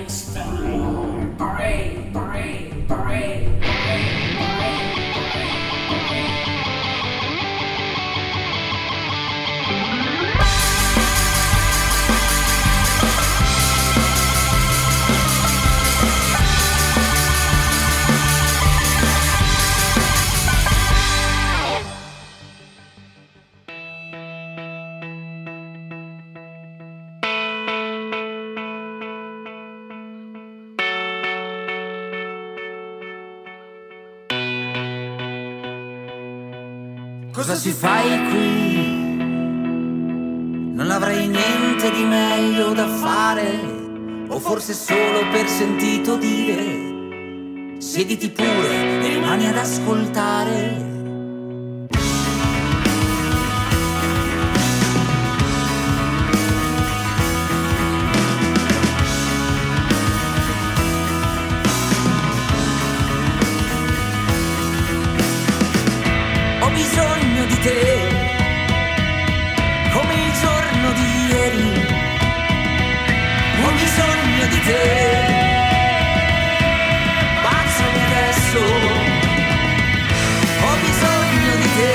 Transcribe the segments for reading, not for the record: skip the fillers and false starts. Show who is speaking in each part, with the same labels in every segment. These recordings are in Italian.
Speaker 1: Cosa si fai qui? Non avrei niente di meglio da fare, o forse solo per sentito dire. Siediti pure e rimani ad ascoltare. Ho bisogno di te, come il giorno di ieri. Ho bisogno di te, baciami adesso. Ho bisogno di te,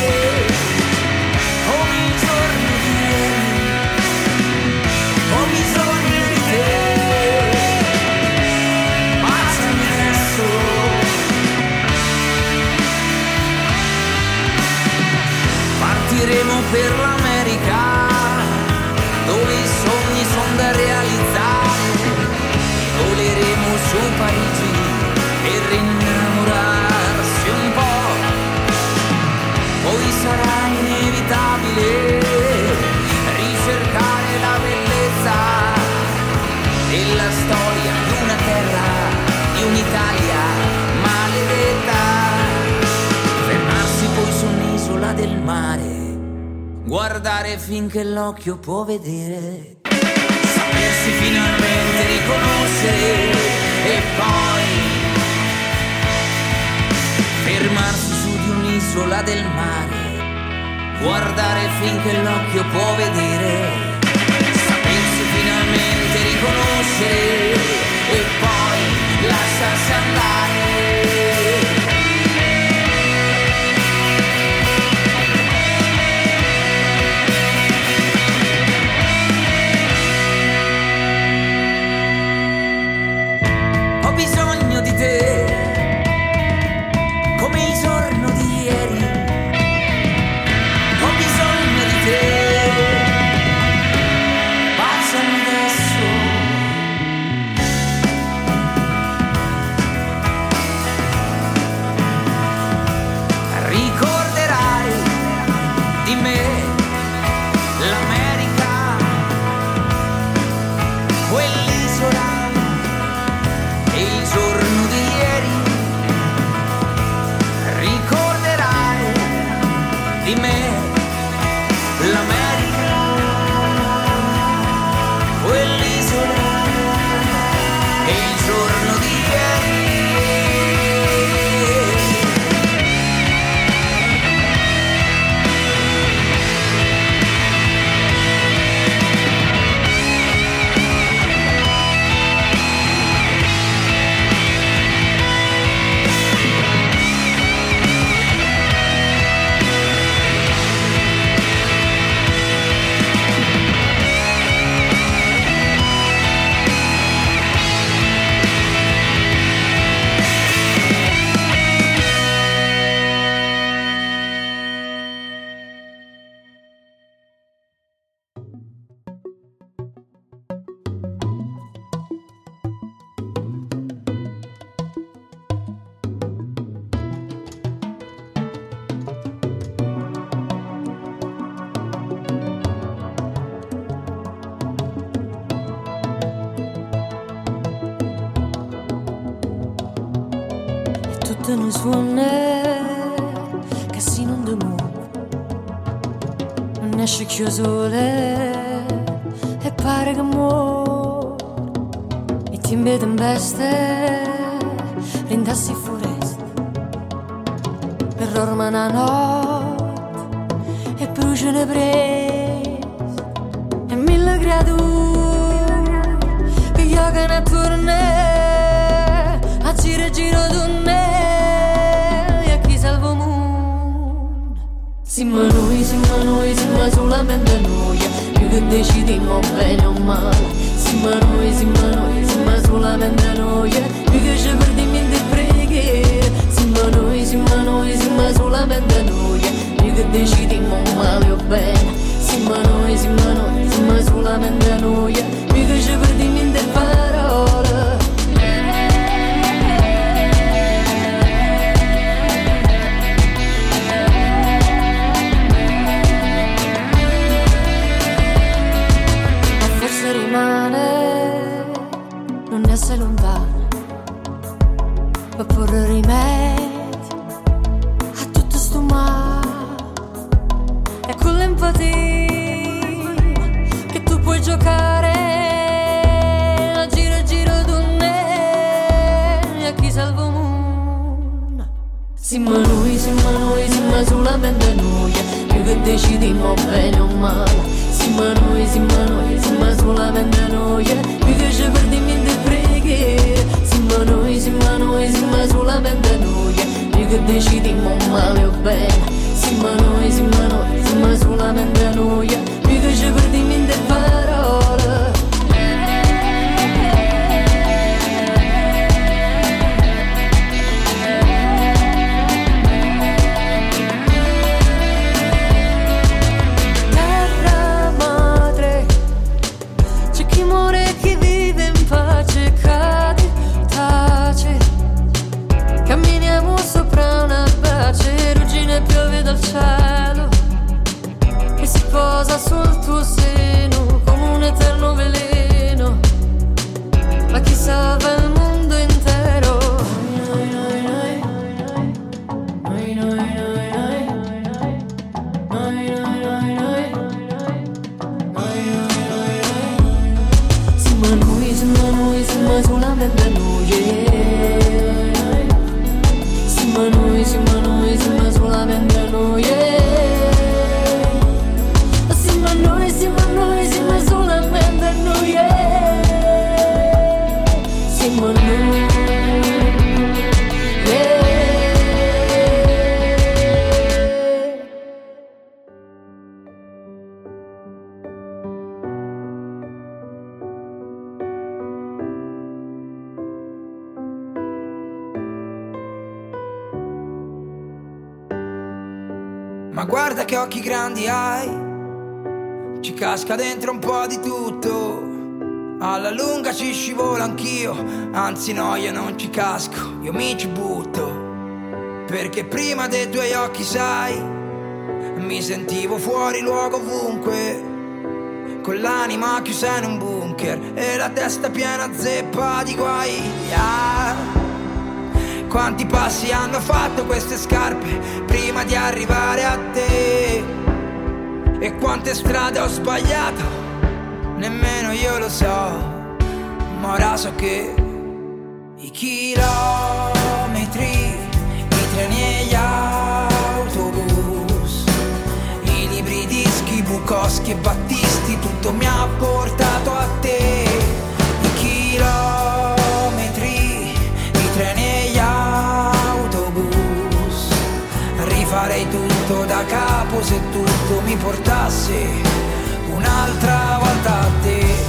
Speaker 1: come il giorno di ieri. Ho bisogno di te, baciami adesso. Partiremo per l'America, dove i sogni sono da realizzare. Voleremo su Parigi per innamorarsi un po'. Poi sarà inevitabile ricercare la bellezza della storia di una terra, di un'Italia maledetta. Fermarsi poi su un'isola del mare, guardare finché l'occhio può vedere, sapersi finalmente riconoscere e poi fermarsi su di un'isola del mare, guardare finché l'occhio può vedere, sapersi finalmente riconoscere e poi lasciarsi andare. Ho bisogno di te, come il giorno di ieri. Ho bisogno di te, baciami adesso. Ricorderai di me l'America, quell'isola e il giorno di ieri. Ricorderai di me l'America, quell'isola e il giorno di ieri.
Speaker 2: Tutto nel suono che si non demuove, non esce chiusole e pare che muore. E ti vedo in veste, rindassi foresta per ormai una notte e brucia le prese e mille creature che giocano attorno che decidimmo bene o male. Sì ma noi, sì ma solamente noi, più che ci perdiamo in preghiere. Sì ma noi, sì ma solamente noi, più che decidimmo male o bene. Sì ma noi, sì ma solamente noi, più che ci perdiamo in parole. Rimane, non essere lontano, per porre rimedio a tutto sto male. E con l'empatia che tu puoi giocare a giro d'onne a chi salva il mondo. Sì ma noi, sì ma solamente noi, più che decidimmo bene o male. Sì ma noi, sì ma solamente noi, più che ci perdiamo in preghiere. Sì ma noi, sì ma solamente noi, più che decidimmo male o bene. Sì ma noi, sì ma solamente noi, più che ci perdiamo in parole. Camminiamo sopra una pace, ruggine piove dal cielo che si posa sul tuo seno come un eterno veleno, ma chi salva il mondo intero. Sì ma noi, sì ma solamente noi, sì ma noi, sì ma solamente noi, sì ma noi, sì ma solamente noi, sì ma noi,
Speaker 1: Ma guarda che occhi grandi hai, ci casca dentro un po' di tutto. Alla lunga ci scivolo anch'io, anzi no, io non ci casco, io mi ci butto. Perché prima dei tuoi occhi, sai, mi sentivo fuori luogo ovunque, con l'anima chiusa in un bunker e la testa piena zeppa di guai. Quanti passi hanno fatto queste scarpe prima di arrivare a te? E quante strade ho sbagliato, nemmeno io lo so. Ma ora so che i chilometri, i treni e gli autobus, i libri, i dischi, Bukowski e Battisti, tutto mi ha portato a te. I chilometri, i treni e gli autobus, rifarei tutto da capo se tutto mi portasse un'altra volta a te.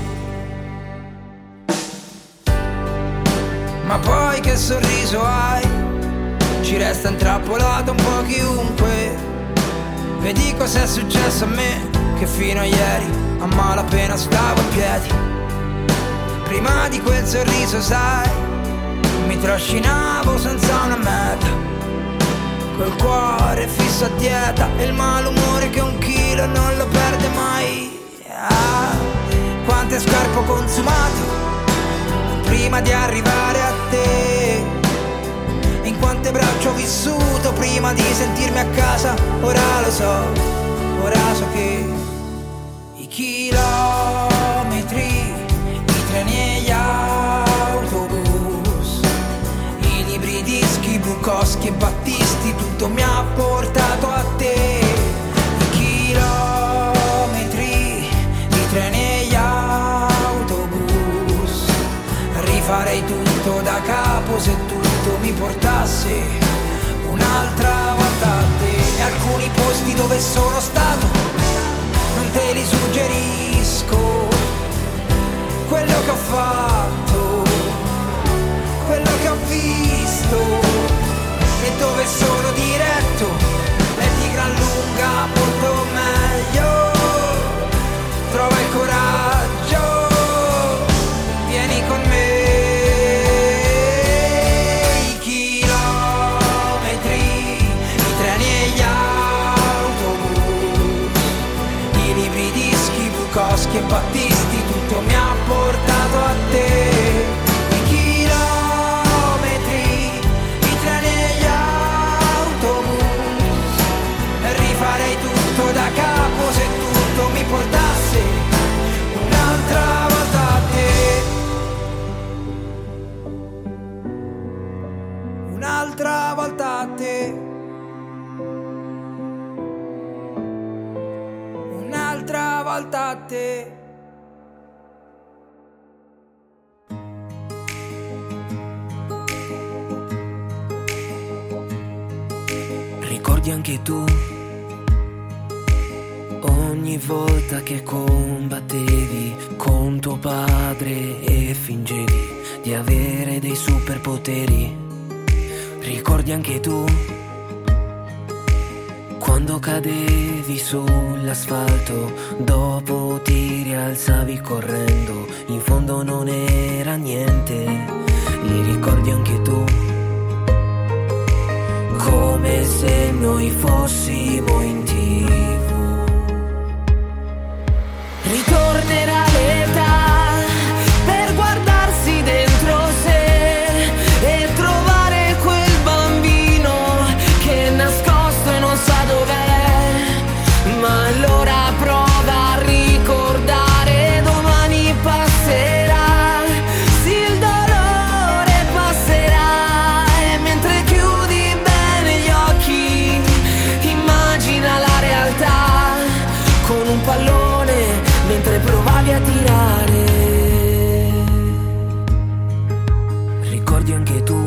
Speaker 1: Ma poi che sorriso hai, ci resta intrappolato un po' chiunque. Vedi cos'è successo a me, che fino a ieri a malapena stavo in piedi. Prima di quel sorriso, sai, mi trascinavo senza una meta, col cuore fisso a dieta e il malumore che un chilo non lo perde mai. Quante scarpe ho consumato prima di arrivare a te, in quante braccia ho vissuto prima di sentirmi a casa. Ora lo so, ora so che i chilometri, i treni e gli autobus, i libri, i dischi, Bukowski e Battisti, tutto mi ha portato a te. I chilometri, i treni e gli autobus, rifarei tutto da capo se tutto mi portasse un'altra volta a te. E alcuni posti dove sono stato non e li suggerisco quello che ho fatto, quello che ho visto e dove sono diretto è di gran lunga molto meglio. Trova il coraggio, vieni con me. I chilometri, i treni e gli autobus, i libri, dischi, Bukowski e Battisti, tutto mi ha portato a te. I chilometri, i treni e gli autobus, rifarei tutto da capo se tutto mi portasse un'altra volta a te. Un'altra volta a te. Un'altra volta a te. Ricordi anche tu ogni volta che combattevi con tuo padre e fingevi di avere dei superpoteri? Ricordi anche tu quando cadevi sull'asfalto, dopo ti rialzavi correndo, in fondo non era niente? Li ricordi anche tu? Come se noi fossimo in TV. Ritornerà l'età per guardarsi dentro sé e trovare quel bambino che è nascosto e non sa dov'è. Ma allora prova a ricordare, domani passerà, sì il dolore passerà, e mentre chiudi bene gli occhi immagina la realtà con un pallone mentre provavi a tirare. Ricordi anche tu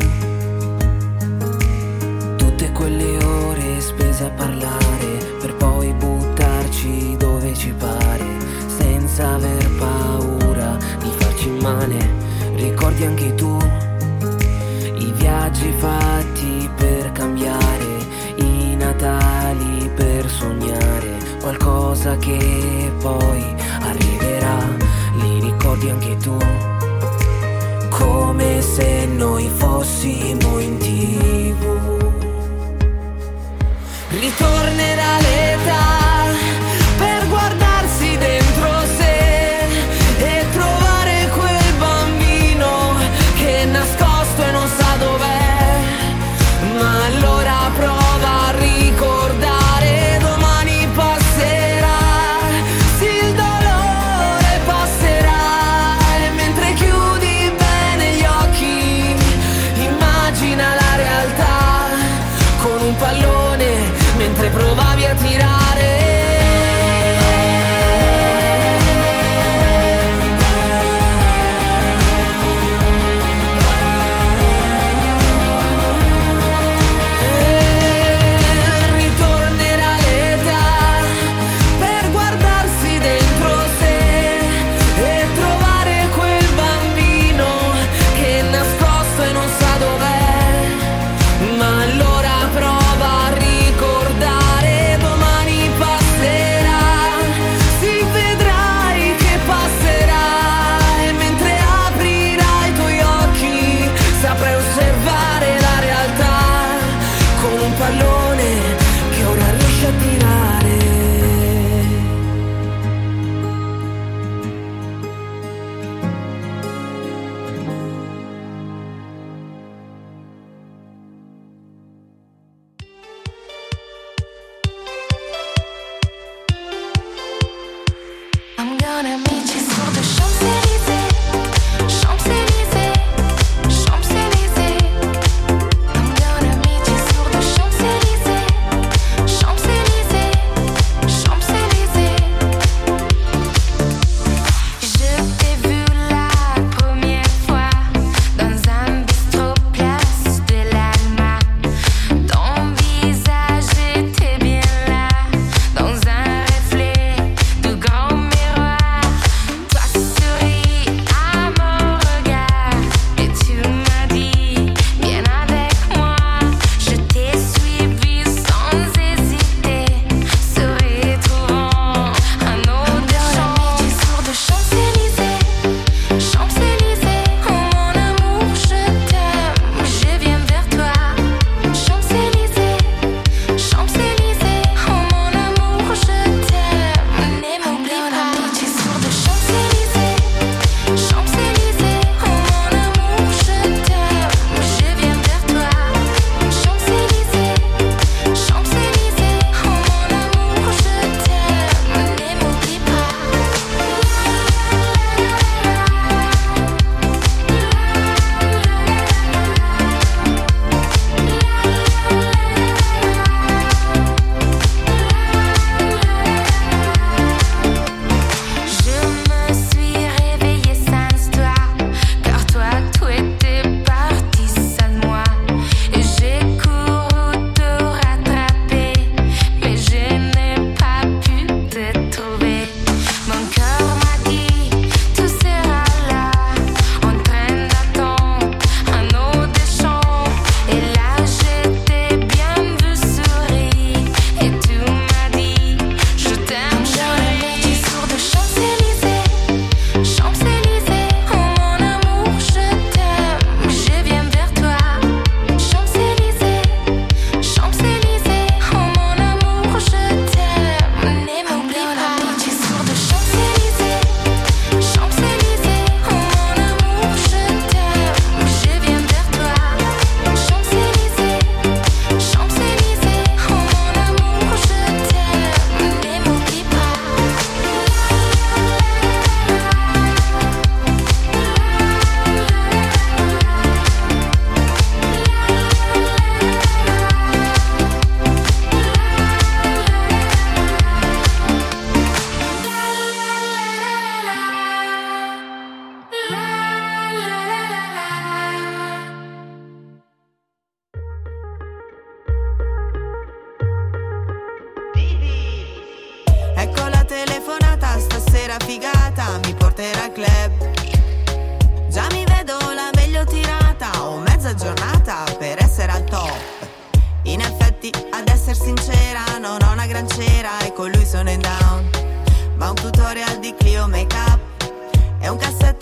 Speaker 1: tutte quelle ore spese a parlare per poi buttarci dove ci pare senza aver paura di farci male? Ricordi anche tu i viaggi fatti per cambiare, i Natali per sognare qualcosa che poi arriverà? Li ricordi anche tu? Come se noi fossimo in TV. Ritornerà l'età per guardarsi dentro sé e trovare quel bambino che è nascosto e non sa dov'è. Ma allora prova a ricordare, domani passerà, sì il dolore passerà, e mentre chiudi bene gli occhi immagina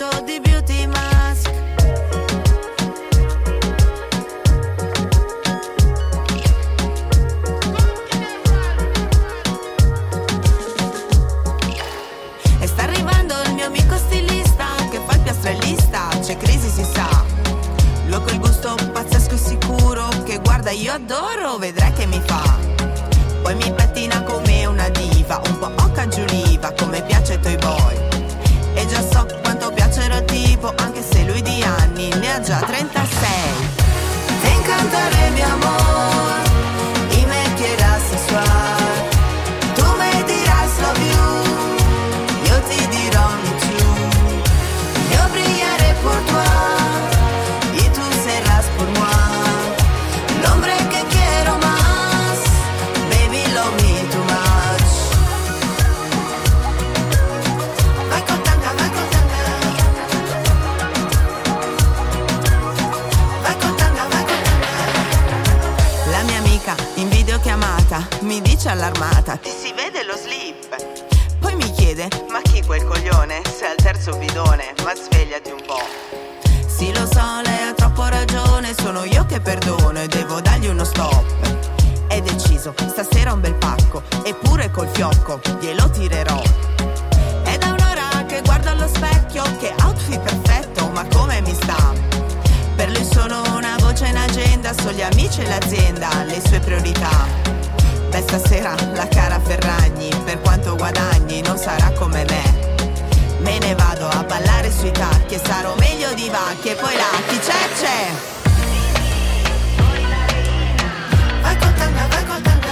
Speaker 3: foto di beauty mask. E sta arrivando il mio amico stilista che fa il piastrellista, c'è crisi si sa. L'ho quel gusto pazzesco e sicuro che guarda io adoro, vedrai che mi fa. Poi mi pettina come una diva, un po' occa giuliva, come piace ai tuoi boy. E già so quanto piacerò tipo, anche se lui di anni ne ha già 36. Te encantaré mi amor y me quieras sexual. Tu me dirás love you, yo te dirò me too. Yo brillaré por toi y tú serás por moi. El hombre que quiero más, baby love me too much. Vai con tanga, vai con tanga. Vai con tanga, vai con tanga. La mia amica in videochiamata mi dice allarmata: ti si vede lo slip? Poi mi chiede: ma chi quel coglione? Sei al terzo bidone, ma svegliati un po'. Sì lo so, lei ha troppo ragione, sono io che perdono e devo dargli uno stop. È deciso, stasera un bel pacco, eppure col fiocco glielo tirerò. È da un'ora che guardo allo specchio, che outfit perfetto, ma come mi sta. Per lui sono una voce in agenda, sono gli amici e l'azienda, le sue priorità. Beh, stasera la cara Ferragni, per quanto guadagni non sarà come me. Me ne vado a ballare sui tacchi e sarò meglio di Vacchi e poi là chi c'è? Vai con tanga, vai con tanga.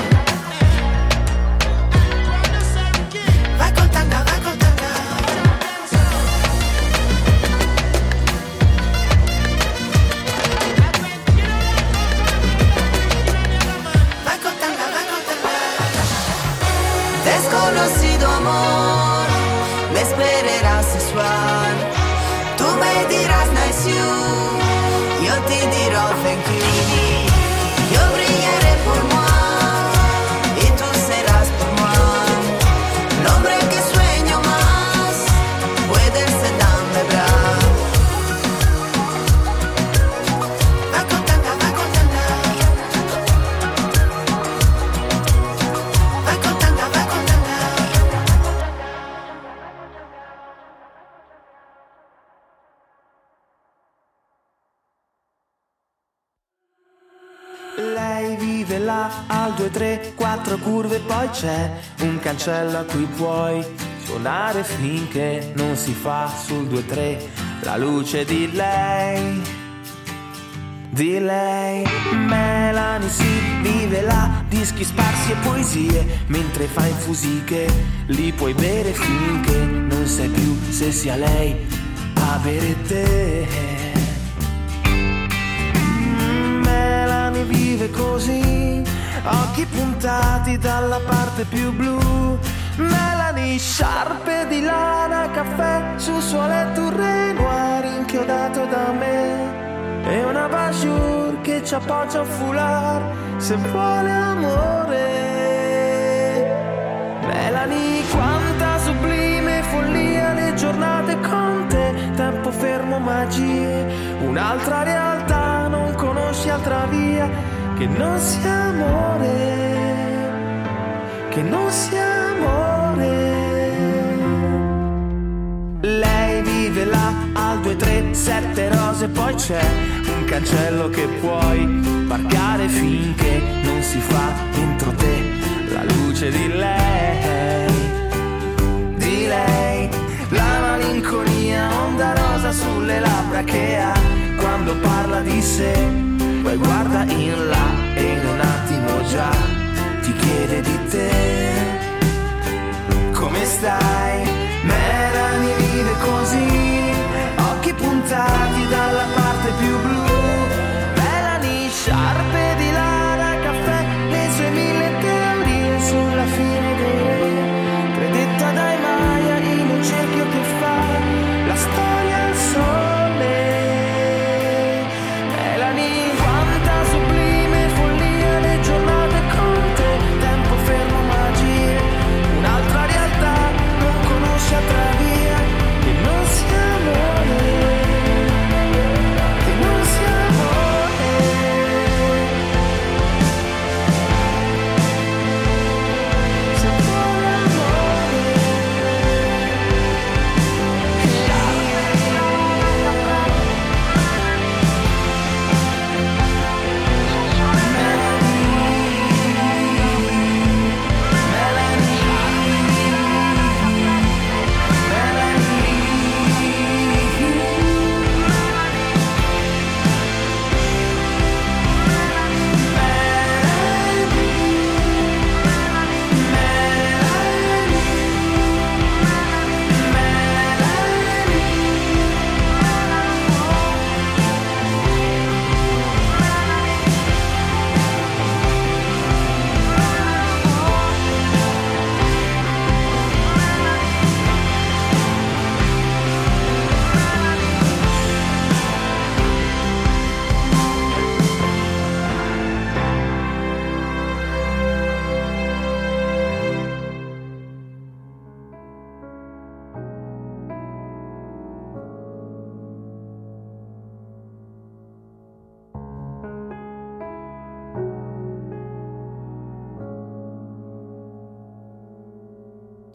Speaker 3: Vai con tanga, vai con tanga. Vai con tanga, vai con tanga. Desconocido amor, me esperarás sexual. Tú me dirás nice you, yo te dirò thank you. Yo brillaré por moi y tú serás por moi. El hombre que sueño más puede ser tan de bra. Va con tanga, va con tanga. Va con tanga, va con tanga.
Speaker 4: Lei vive là al 2, 3, 4 curve, poi c'è un cancello a cui puoi suonare finché non si fa sul 2, 3 la luce di lei. Di lei, Melanie si vive là, dischi sparsi e poesie, mentre fa infusi che li puoi bere finché non sai più se sia lei a bere te. Melanie vive così, occhi puntati dalla parte più blu. Melanie, sciarpe di lana, caffè sul suo letto, un Renoir inchiodato da me e una bajour che ci appoggia un foulard se vuole amore. Melanie, quanta sublime follia le giornate con te, tempo fermo, magie, un'altra realtà, non conosci altra via che non sia amore, che non sia amore. Lei vive là al 2, 3, 7 rose, poi c'è un cancello che puoi varcare finché non si fa dentro te la luce di lei. Di lei, la malinconia, onda rosa sulle labbra che ha quando parla di sé, poi guarda in là e in un attimo già ti chiede di te. Come stai? Melanie vive così, occhi puntati dalla parte più blu. Melanie, sciarpe di lana, caffè, le sue 1000 teorie sulla fine dei re, predetta dai Maya in un cerchio che fa la storia al sole. Melanie, quanta sublime follia le giornate con te, tempo fermo, magie, un'altra realtà, non conosci altra via che non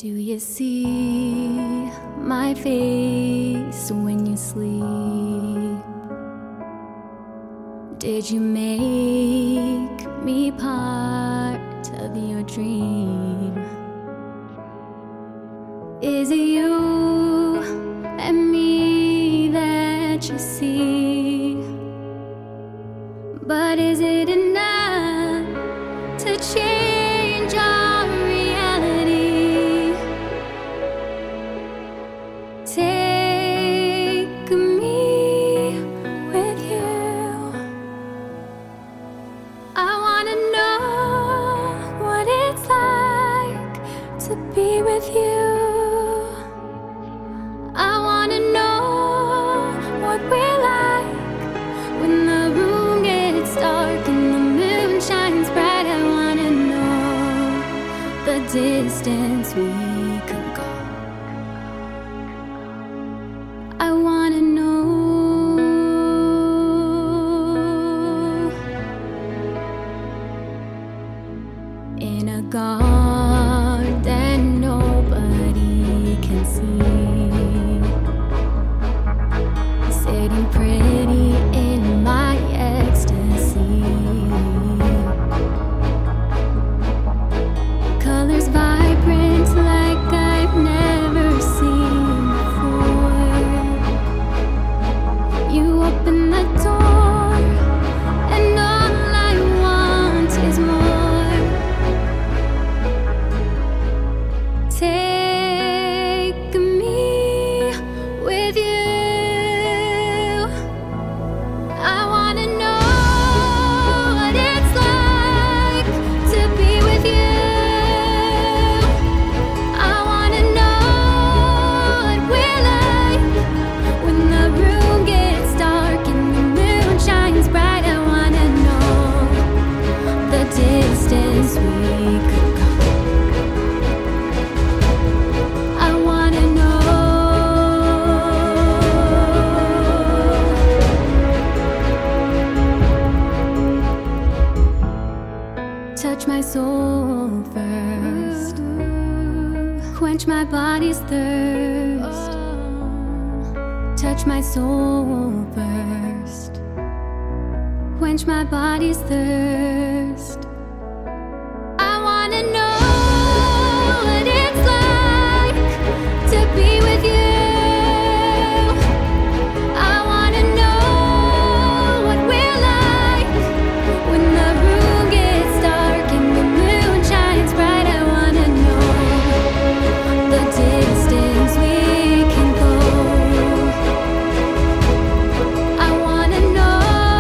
Speaker 2: Do you see my face when you sleep? Did you make me part of your dream? Is it you and me that you see? But is it enough to change our reality? Take me with you. I wanna know what it's like to be with you. I wanna know what we're like when the room gets dark and the moon shines bright. I wanna know the distance we could go. I wanna know. In a garden nobody can see, sitting pretty in my ecstasy. Colors vibrant like I've never seen before. You open the door and all I want is more. Take me with you. I wanna know what it's like to be with you. I wanna know what we're like when the room gets dark and the moon shines bright. I wanna know the distance we could go. I wanna know. Touch my soul first, quench my body's thirst. Touch my soul first, quench my body's thirst. I wanna know what it's like to be with you. I wanna know what we're like when the room gets dark and the moon shines bright. I wanna know the distance we can go. I wanna know.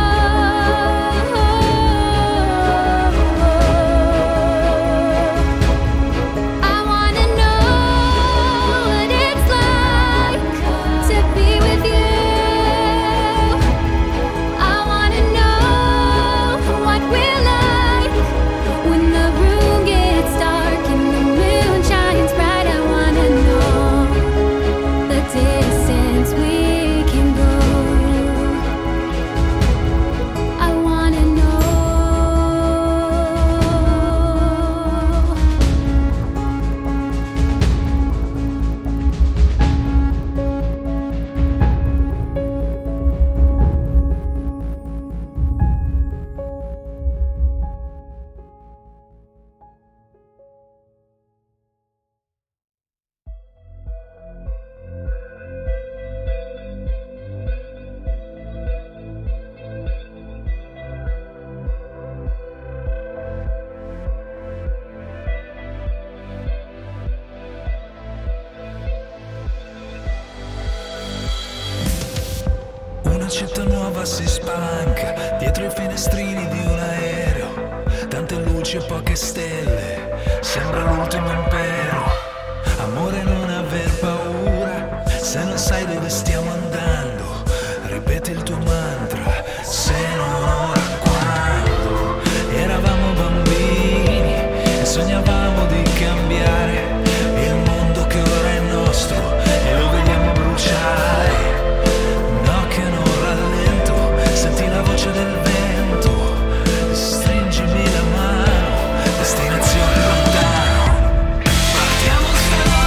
Speaker 2: I wanna know what it's like to be with you. I wanna know what we're like when the room gets dark and the moon shines bright. I wanna know the distance we can go. I wanna know.
Speaker 4: Una città nuova si spalanca dietro i finestrini di un aereo. Tante luci e poche stelle, sembra l'ultimo impero. Amore, non aver paura, se non sai dove stiamo andando. Ripeti il tuo mantra, se non ora quando. Eravamo bambini e sognavamo di cambiare il mondo che ora è nostro e lo vediamo bruciare. No, che non rallento, senti la voce del vento, stringimi la mano, destinazione lontano. Partiamo stanotte.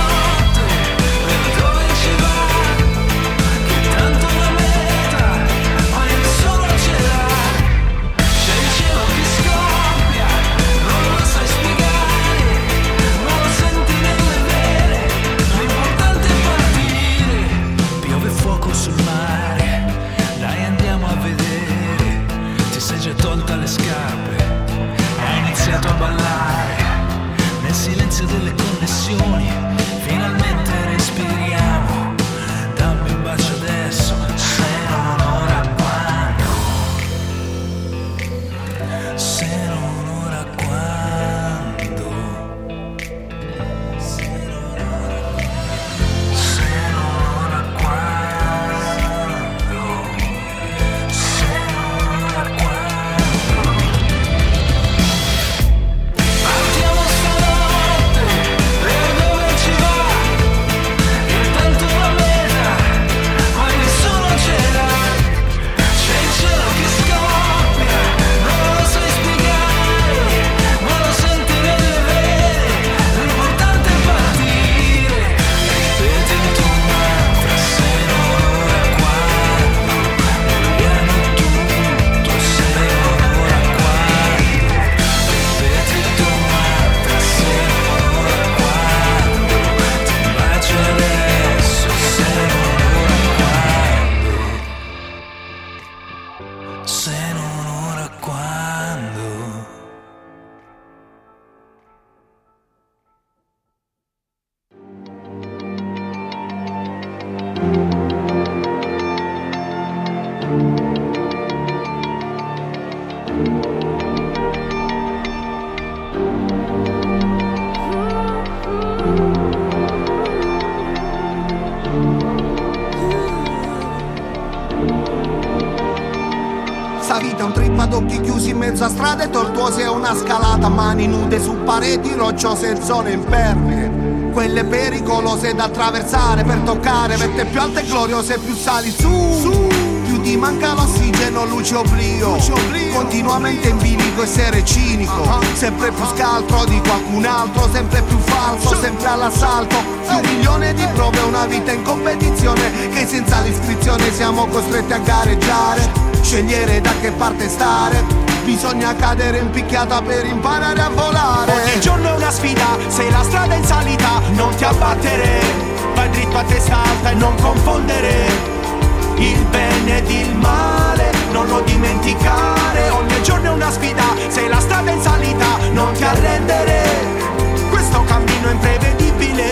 Speaker 5: Sta vita è un trip ad occhi chiusi in mezzo a strade tortuose e una scalata, mani nude su pareti rocciose e zone impervie, quelle pericolose da attraversare per toccare vette più alte e gloriose, più sali su. Più ti manca l'ossigeno, luce oblio, continuamente in bilico essere cinico, sempre più scaltro di qualcun altro, sempre più falso, sempre all'assalto, più 1 milione di prove, una vita in competizione che senza l'iscrizione siamo costretti a gareggiare, scegliere da che parte stare, bisogna cadere in picchiata per imparare a volare.
Speaker 4: Ogni giorno è una sfida, se la strada è in salita non ti abbattere, vai dritto a testa alta e non confondere il bene ed il male, non lo dimenticare. Ogni giorno è una sfida, se la strada è in salita non ti arrendere, questo cammino è imprevedibile,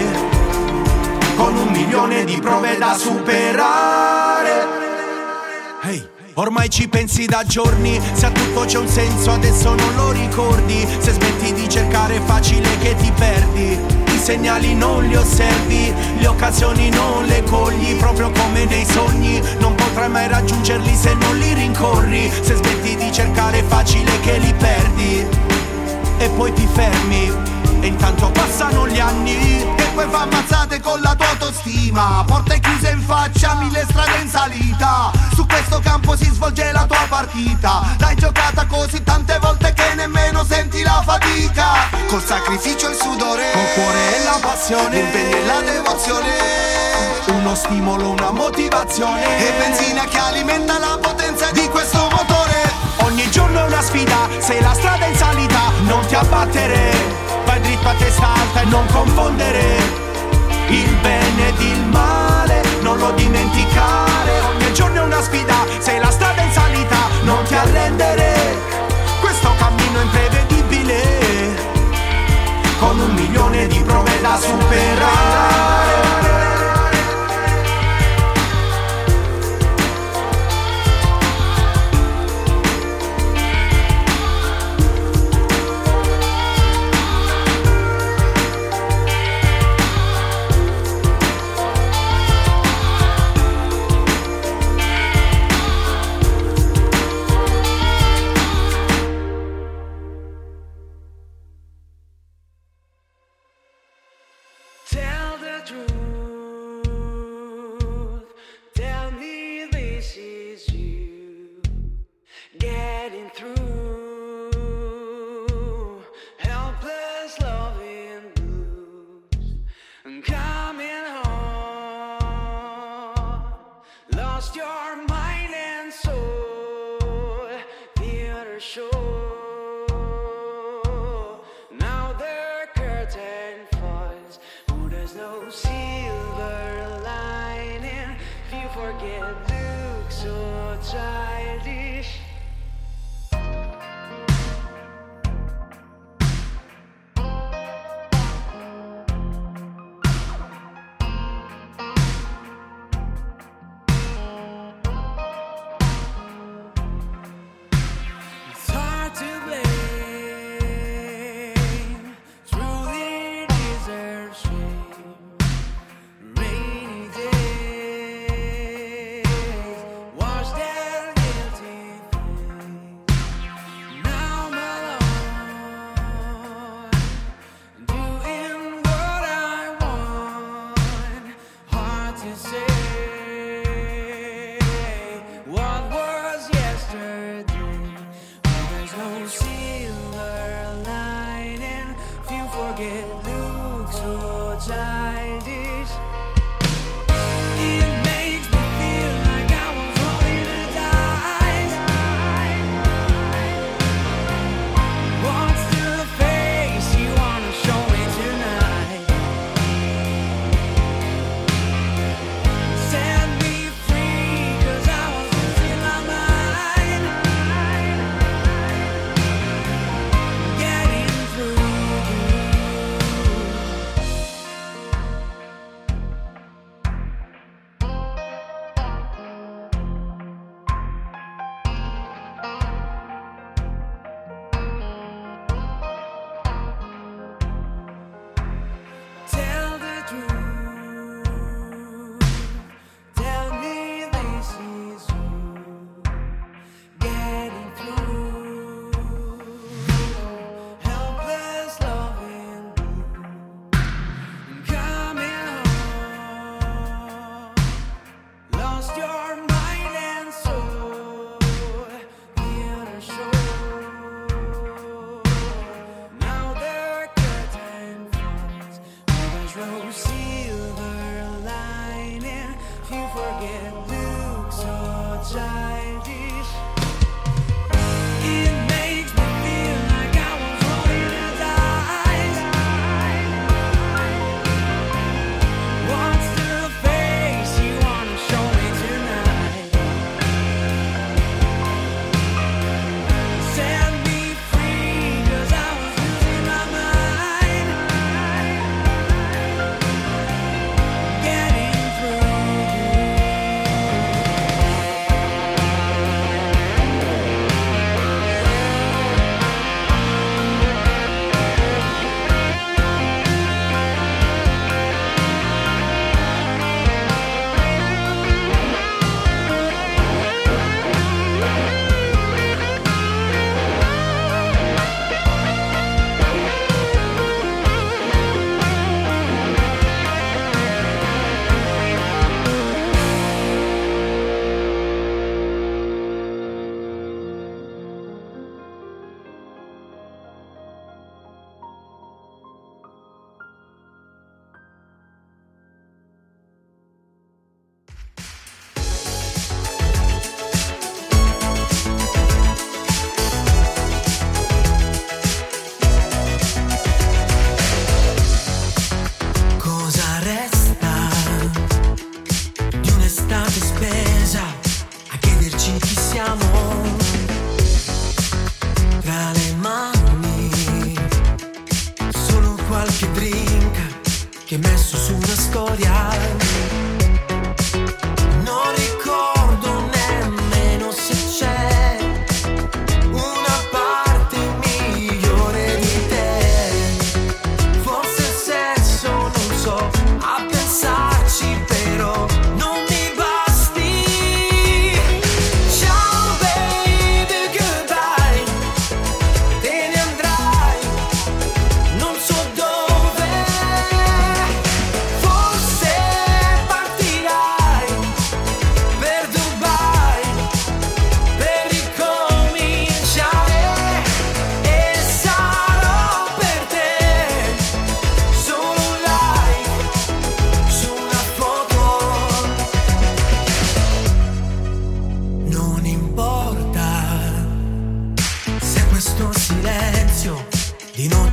Speaker 4: con 1 milione di prove da superare. Hey. Ormai ci pensi da giorni, se a tutto c'è un senso adesso non lo ricordi, se smetti di cercare è facile che ti perdi, i segnali non li osservi, le occasioni non le cogli, proprio come nei sogni, non potrai mai raggiungerli se non li rincorri, se smetti di cercare è facile che li perdi, e poi ti fermi, e intanto passano gli anni,
Speaker 5: e poi fa ammazzate con la tua autostima, porte chiuse in faccia, 1000 strade in salita, su questo campo si svolge la tua partita, l'hai giocata così tante volte che nemmeno senti la fatica, col sacrificio e il sudore,
Speaker 4: col cuore e la passione,
Speaker 5: l'impegno e la devozione,
Speaker 4: uno stimolo, una motivazione,
Speaker 5: e benzina che alimenta la potenza di questo motore.
Speaker 4: Ogni giorno è una sfida, se la strada è in salita non ti abbattere, vai dritto a testa alta e non confondere il bene ed il male, non lo dimenticare. Ogni giorno è una sfida, se la strada è in salita non ti arrendere, questo cammino è imprevedibile, con 1 milione di prove da superare.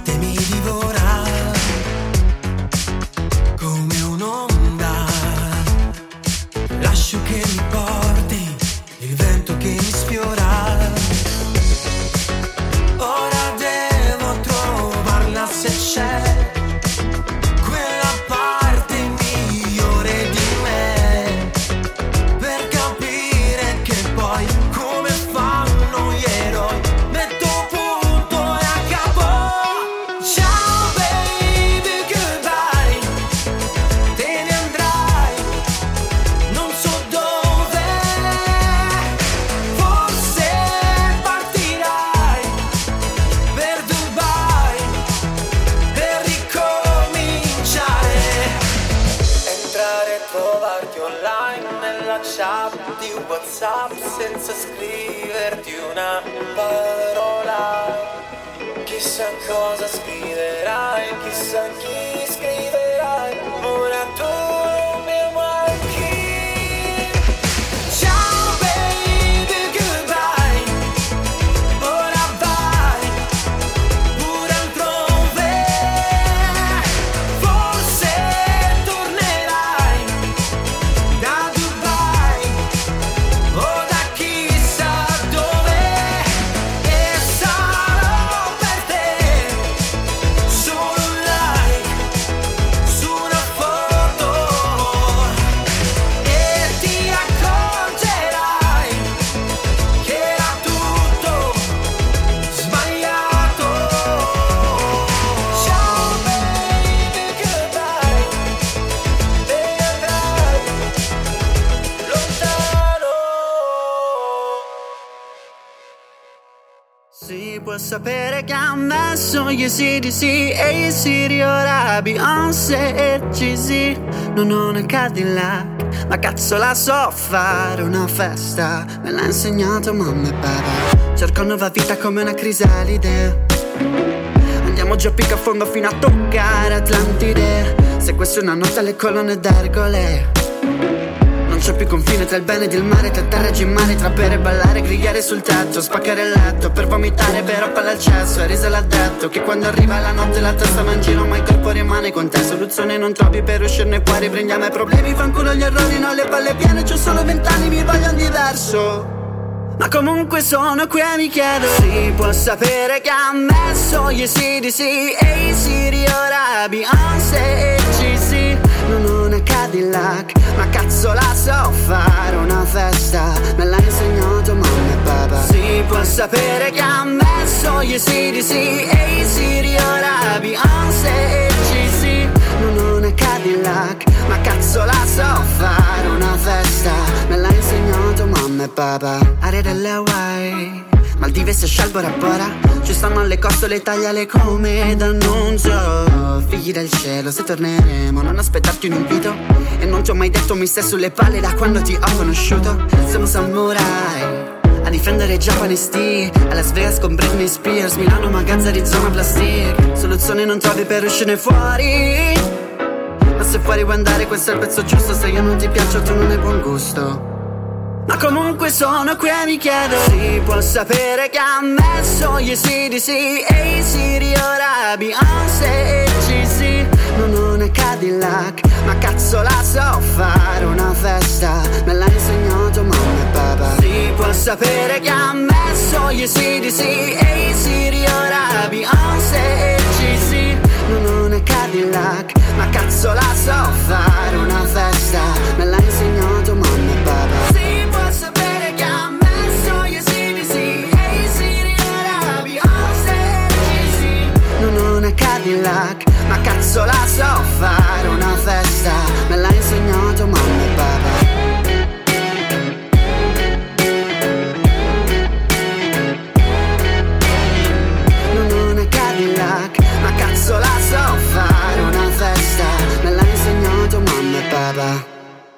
Speaker 6: e mi divora come un'onda. Lascio che mi porti il vento che mi sfiora. Ora devo trovarla se c'è quella parte migliore di me, per capire che poi come fanno gli eroi metto punto e a capo. Ciao baby goodbye, te ne andrai, non so dove, forse partirai per Dubai per ricominciare. Entrare e trovarti online nella chat di WhatsApp senza scriverti una parola. Chissà cosa scriverai, chissà chi scriverai, ora tu non mi manchi. Ciao baby goodbye, ora vai pure altrove, forse tornerai da Dubai o da chissà dove, e sarò per te solo un like su una foto, e ti accorgerai che era tutto sbagliato. Ciao baby goodbye, te ne andrai lontano.
Speaker 7: Si può sapere che ha messo gli ACDC e gli Siri, ora Beyoncé e Jay-Z. Non ho una Cadillac, ma cazzo la so fare una festa, me l'ha insegnato mamma e papà. Cerco nuova vita come una crisalide, andiamo giù a picco a fondo fino a toccare Atlantide. Se questa è una notte alle colonne d'Ercole, non c'è più confine tra il bene ed il male, tra terra e gimmare, tra bere e ballare, grigliare sul tetto, spaccare il letto per vomitare, però palla al cesso. E Risa l'ha detto che quando arriva la notte la testa va in giro, ma il corpo rimane con te. Soluzione non trovi per uscirne fuori, prendiamo i problemi, fanculo gli errori, non le palle piene, c'ho solo 20 anni, mi voglio diverso. Ma comunque sono qui e mi chiedo, si può sapere che ha messo gli ACDC e gli Siri, ora Beyoncé e Jay-Z. Non ho una Cadillac, ma cazzo la so fare una festa, me l'ha insegnato mamma e papà. Si può sapere che ha messo gli ACDC e gli Siri, ora Beyoncé e Jay-Z. Non ho una Cadillac, ma cazzo la so fare una festa, me l'ha insegnato mamma e papà. Area delle Hawaii, Maldive e Seychelles, Bora Bora, ci stanno alle costole, tagliale come d'annuncio. Figli del cielo, se torneremo non aspettarti un invito, e non ti ho mai detto mi stai sulle palle da quando ti ho conosciuto. Siamo samurai a difendere Japanese tea, a Las Vegas con Britney Spears, Milano, Magazza, Arizona, Plastic. Soluzione non trovi per uscire fuori, ma se fuori vuoi andare questo è il pezzo giusto. Se io non ti piaccio tu non hai buon gusto. Ma comunque sono qui e mi chiedo, si può sapere che ha messo gli ACDC e gli Siri, ora Beyoncé e Jay-Z. Non ho una Cadillac, ma cazzo la so fare una festa, me l'ha insegnato mamma e papà. Si può sapere che ha messo gli ACDC e gli Siri, ora Beyoncé e Jay-Z. Non ho una Cadillac, ma cazzo la so fare una festa, me l'ha insegnato mamma e papà. Si può sapere che ha messo gli ACDC e gli Siri, ora Beyoncé e Jay-Z. Non ho una Cadillac, ma cazzo la so fare una festa, me l'ha insegnato mamma e papà. Non ho una Cadillac, ma cazzo la so fare una festa, me l'ha insegnato mamma e papà.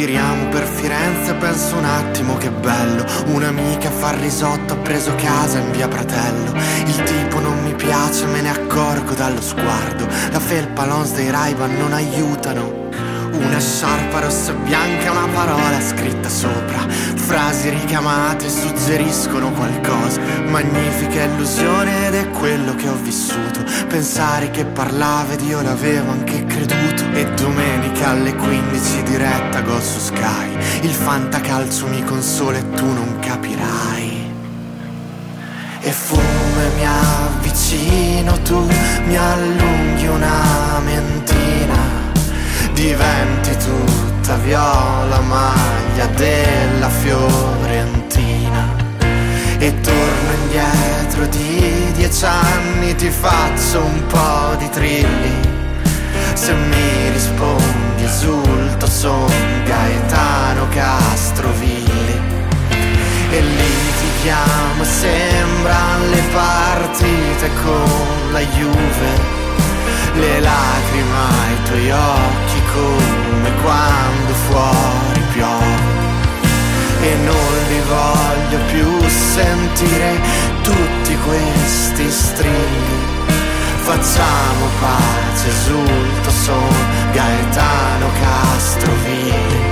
Speaker 8: Giriamo per Firenze, penso un attimo che bello. Un'amica fa il risotto, ha preso casa in via Pratello. Il tipo non mi piace, me ne accorgo dallo sguardo. La felpa, l'ons dei Ray-Ban non aiutano. Una sciarpa rossa e bianca, una parola scritta sopra. Frasi ricamate suggeriscono qualcosa. Magnifica illusione ed è quello che ho vissuto. Pensare che parlava ed io l'avevo anche creduto. E domenica alle 15 diretta Gol su Sky. Il fantacalcio mi consola e tu non capirai. E fumo e mi avvicino, tu mi allunghi una mentina. Diventi tutta viola, maglia della Fiorentina. E torno indietro di 10 anni, ti faccio un po' di trilli. Se mi rispondi esulto, son Gaetano Castrovilli. E litighiamo, sembran le partite con la Juve. Le lacrime ai tuoi occhi come quando fuori piove. E non li voglio più sentire tutti questi strilli. Facciamo pace, esulto, son Gaetano Castrovilli.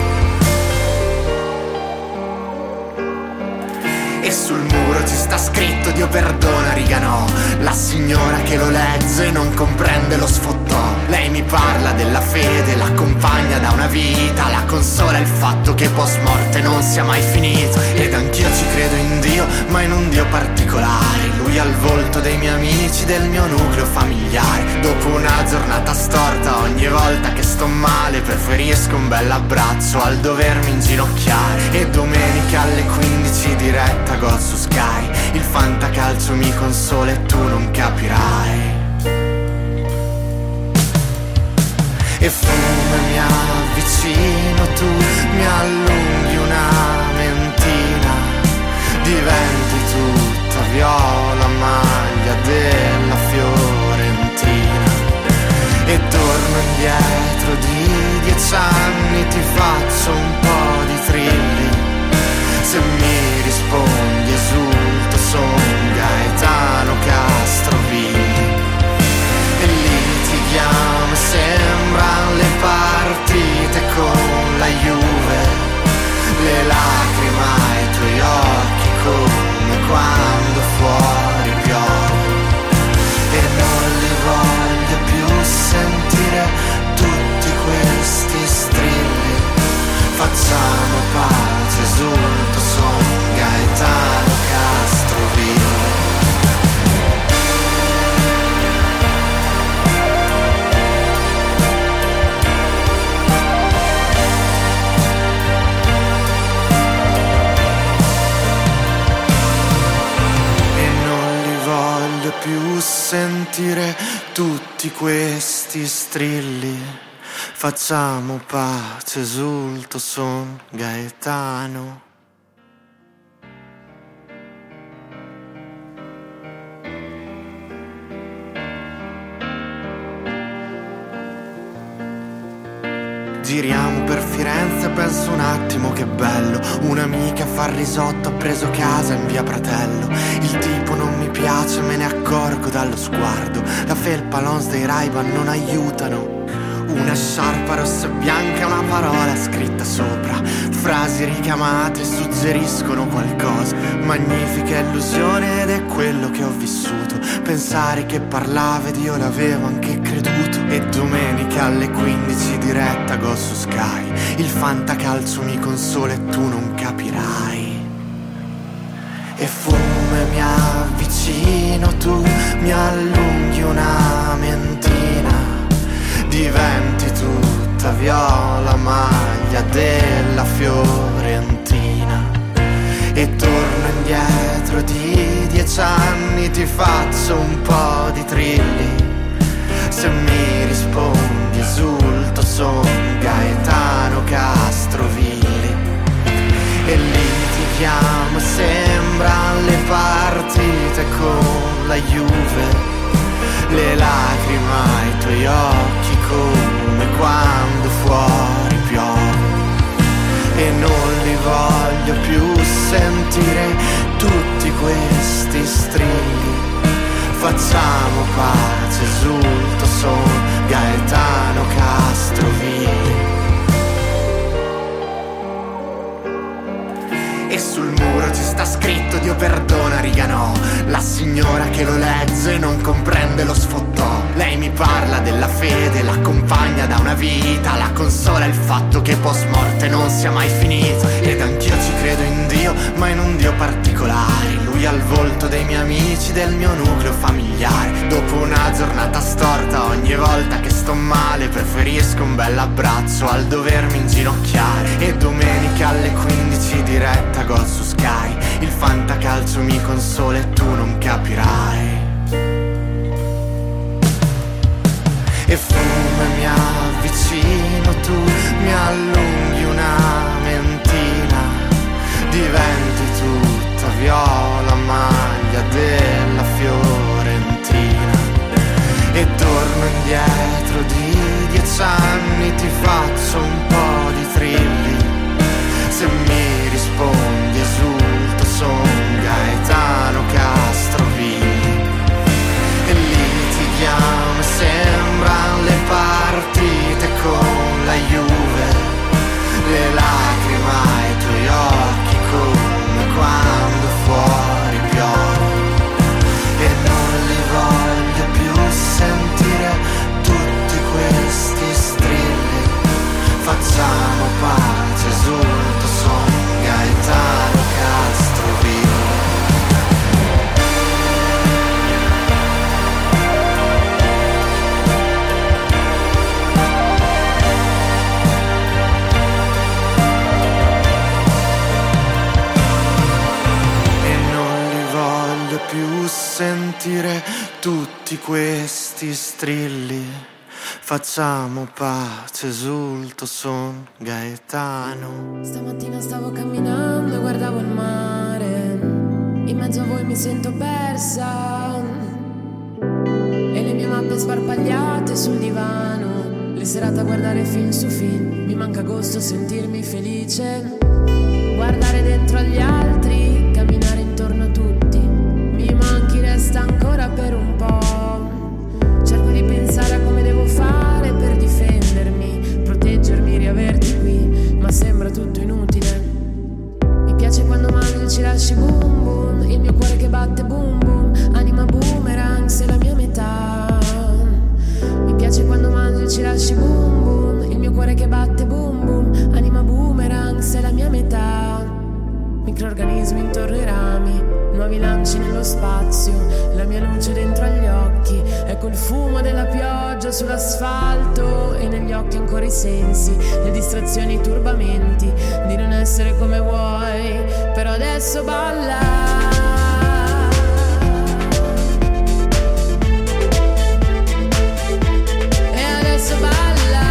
Speaker 8: E sul muro ci sta scritto Dio perdona riga no. La signora che lo legge non comprende lo sfottò. Lei mi parla della fede, l'accompagna da una vita. La consola il fatto che post morte non sia mai finito. Ed anch'io ci credo in Dio, ma in un Dio particolare. Lui ha il volto dei miei amici, del mio nucleo familiare. Dopo una giornata storta, ogni volta che sto male preferisco un bell'abbraccio al dovermi inginocchiare. E domenica alle 15 diretta Gol su Sky. Il fantacalcio mi consola e tu non capirai. E fumo e mi avvicino, tu mi allunghi una mentina. Diventi tutta viola, maglia della Fiorentina. E torno indietro di 10 anni, ti faccio un po' di trilli. Se mi rispondi esulto, son Gaetano Castrovilli. E litighiamo, sembran le partite con la Juve. Le lacrime ai tuoi occhi come quando fuori piove. E non li voglio più sentire tutti questi strilli. Facciamo pace, esulto, son Gaetano Castrovilli. E non li voglio più sentire tutti questi strilli. Facciamo pace, esulto, son Gaetano. Giriamo per Firenze, penso un attimo che bello. Un'amica fa il risotto, ha preso casa in via Pratello. Il tipo non mi piace, me ne accorgo dallo sguardo. La felpa, l'ons dei Ray-Ban non aiutano. Una sciarpa rossa e bianca, una parola scritta sopra. Frasi ricamate suggeriscono qualcosa. Magnifica illusione ed è quello che ho vissuto. Pensare che parlava ed io l'avevo anche creduto. E domenica alle 15 diretta Gol su Sky. Il fantacalcio mi consola e tu non capirai. E fumo e mi avvicino, tu mi allunghi una mentina. Diventi tutta viola, maglia della Fiorentina. E torno indietro di 10 anni, ti faccio un po' di trilli. Se mi rispondi esulto, son Gaetano Castrovilli. E litighiamo, sembran le partite con la Juve. Le lacrime ai tuoi occhi come quando fuori piove. e non li voglio più sentire tutti questi strilli. Facciamo pace, esulto, son Gaetano Castrovilli. E sul muro ci sta scritto Dio perdona, riga no. La signora che lo legge non comprende lo sfottò. Lei mi parla della fede, l'accompagna da una vita, la consola il fatto che post morte non sia mai finito. Ed anch'io ci credo in Dio, ma in un Dio particolare. Lui ha il volto dei miei amici, del mio nucleo familiare. Dopo una giornata storta, ogni volta che sto male, preferisco un bell'abbraccio al dovermi inginocchiare. E domenica alle 15 diretta Gol su Sky, il fantacalcio mi consola e tu non capirai. E fumo e mi avvicino, tu mi allunghi una mentina, diventi tutta viola, maglia della Fiorentina. E torno indietro di 10 anni, ti faccio un po' di trilli. Se mi rispondi esulto, son Gaetano Castrovilli. E litighiamo e sembran le partite con la Juve, le lacrime ai tuoi occhi come quando fuori piove. E non li voglio più sentire tutti questi strilli. Facciamo pace, esulto, son Gaetano Castrovilli. E non li voglio più sentire tutti questi strilli. Facciamo pace, esulto, son Gaetano.
Speaker 2: Stamattina stavo camminando e guardavo il mare, in mezzo a voi mi sento persa, e le mie mappe sparpagliate sul divano, le serate a guardare film su film. Mi manca agosto, sentirmi felice, guardare dentro agli altri, camminare intorno a tutti. Mi manchi, resta ancora per un po'. Cerco di pensare a come devo fare per difendermi, proteggermi, riaverti qui, ma sembra tutto inutile. Mi piace quando mangio ci lasci boom boom, il mio cuore che batte boom boom, anima boomerang, sei la mia metà. Mi piace quando mangio ci lasci boom boom, il mio cuore che batte boom boom, anima boomerang, sei la mia metà. Microorganismi intorno ai rami, nuovi lanci nello spazio, la mia luce dentro agli occhi, ecco il fumo della pioggia sull'asfalto, e negli occhi ancora i sensi, le distrazioni, i turbamenti di non essere come vuoi, però adesso balla. E adesso balla.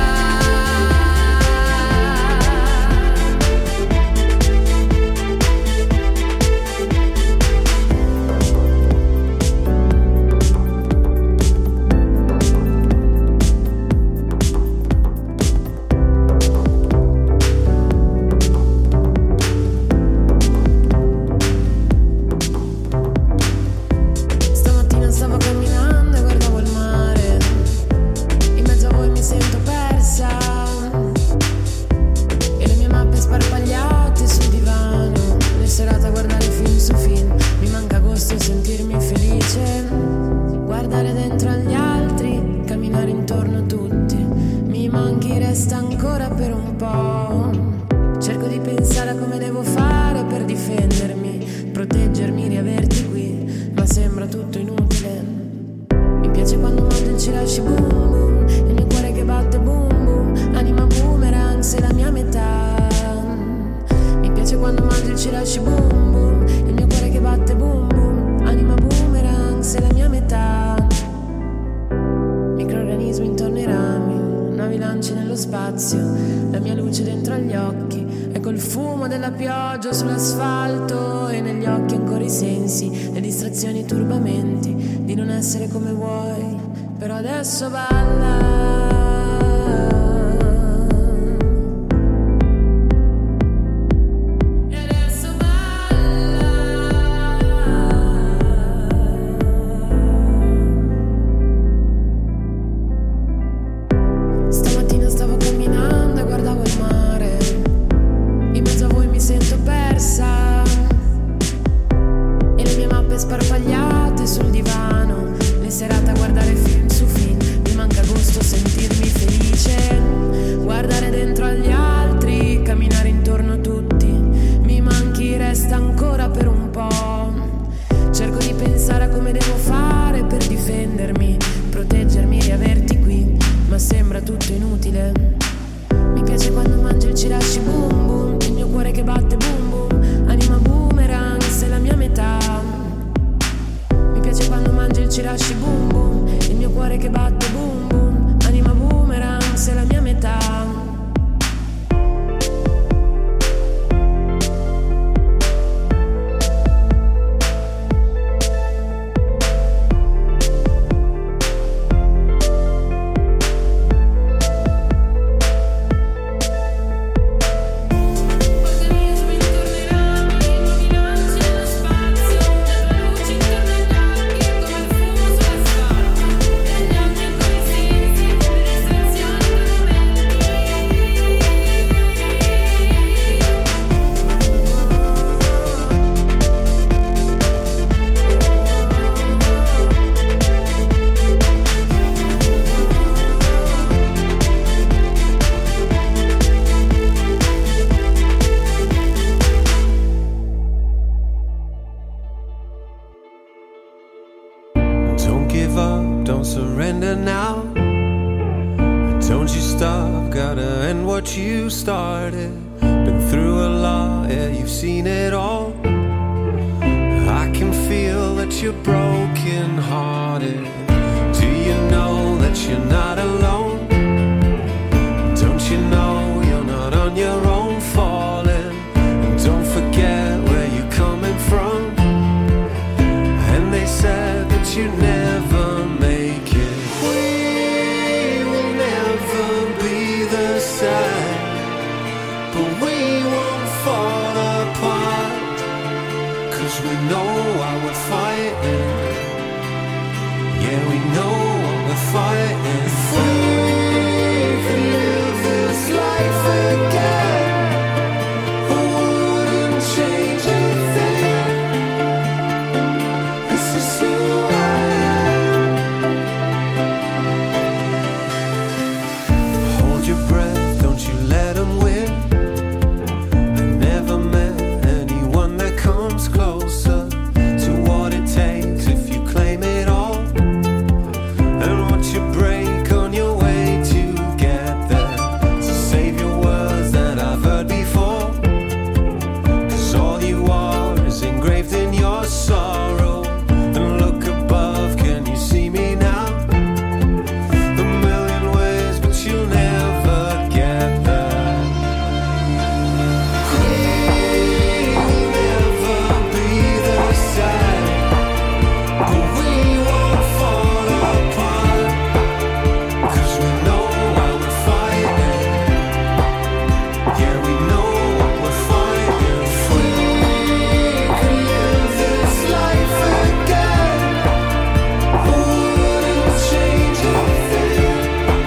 Speaker 2: Adesso balla.
Speaker 9: surrender now. Don't you stop, gotta end what you started. Been through a lot, yeah, you've seen it all. I can feel that you're broken hearted. Do you know that you're not alone? Don't you know you're not on your own falling? And don't forget where you're coming from. And they said that you never make it. We will never be the same, but we won't fall apart, 'cause we know why we're fighting. Yeah, we know what we're fighting. If we could live this life again, I wouldn't change a thing. This is who I am. Hold your breath, don't you let them win. I never met anyone that comes closer to what it takes if you claim it all. And watch you break on your way to get there. So save your words that I've heard before, 'cause all you are is engraved in your sorrow. And look above, can you see me now? A million ways, but you'll never get there. We'll never be the same, but we won't fall apart, 'cause we know why we're fighting. Yeah, we know what we're fighting. If we could live this life again, I wouldn't change a thing.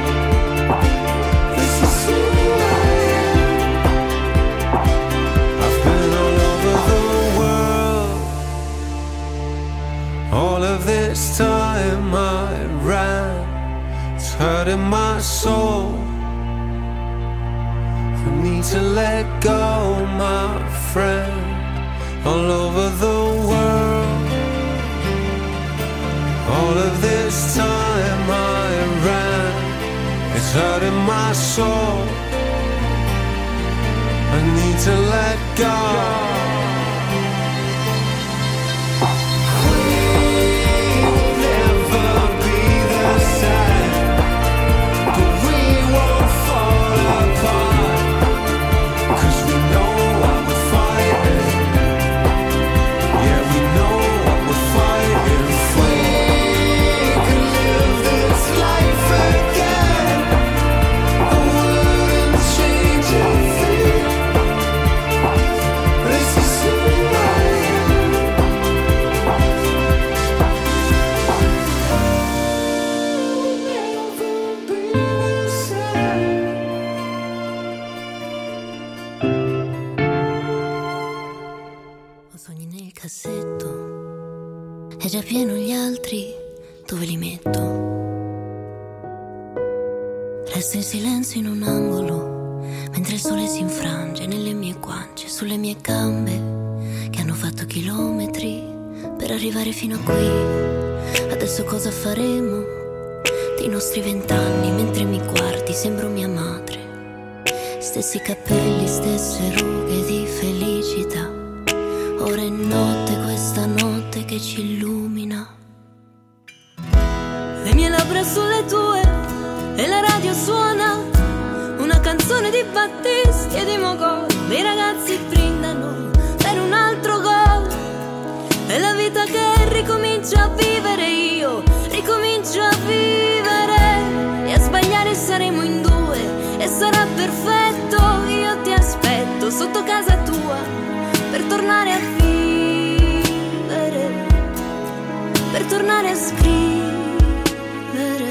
Speaker 9: This is who I am. I've been all over the world. All of this time I ran, it's hurting my soul. I need to let go, my friend. All over the world. All of this time I ran, it's hurting my soul. I need to let go. We'll never be the same, but we won't fall apart, 'cause we know what we're fighting. Yeah, we know what we're fighting. If we could live this life again, I wouldn't change a thing. This is who I
Speaker 2: Ho sogni nel cassetto, è già pieno gli altri, dove li metto? Resto in silenzio in un angolo, mentre il sole si infrange nelle mie guance, sulle mie gambe, che hanno fatto chilometri per arrivare fino a qui. Adesso cosa faremo dei nostri 20 anni, mentre mi guardi sembro mia madre. Stessi capelli, stesse rughe di felicità. Ora è notte, questa notte che ci illumina. Le mie labbra sulle tue e la radio suona una canzone di Battisti e di Mogol. I ragazzi brindano per un altro gol. È la vita che ricomincia a vivere, io ricomincio a vivere. E a sbagliare saremo in due e sarà perfetto. Io ti aspetto sotto casa tua per tornare a vivere, per tornare a scrivere.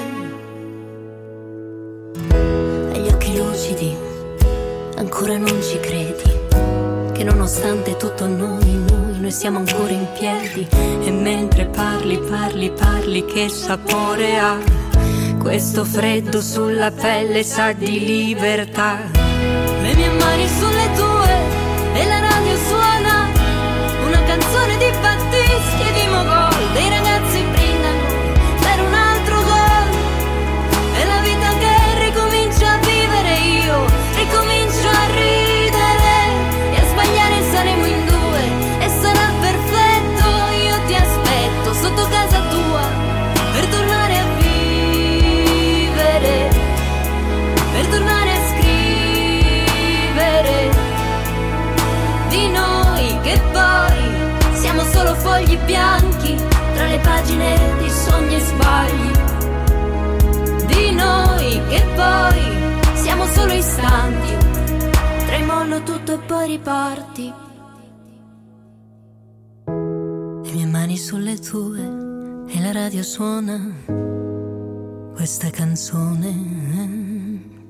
Speaker 2: Agli occhi lucidi ancora non ci credi, che nonostante tutto noi siamo ancora in piedi. E mentre parli, che sapore ha questo freddo sulla pelle, sa di libertà. Le mie mani sulle tue e la radio suona una canzone di Battisti e di Mogol. Dei ragazzi brindano per un altro gol. fogli bianchi, tra le pagine di sogni e sbagli, di noi che poi siamo solo istanti, tra il mollo tutto e poi riparti. Le mie mani sulle tue e la radio suona questa canzone.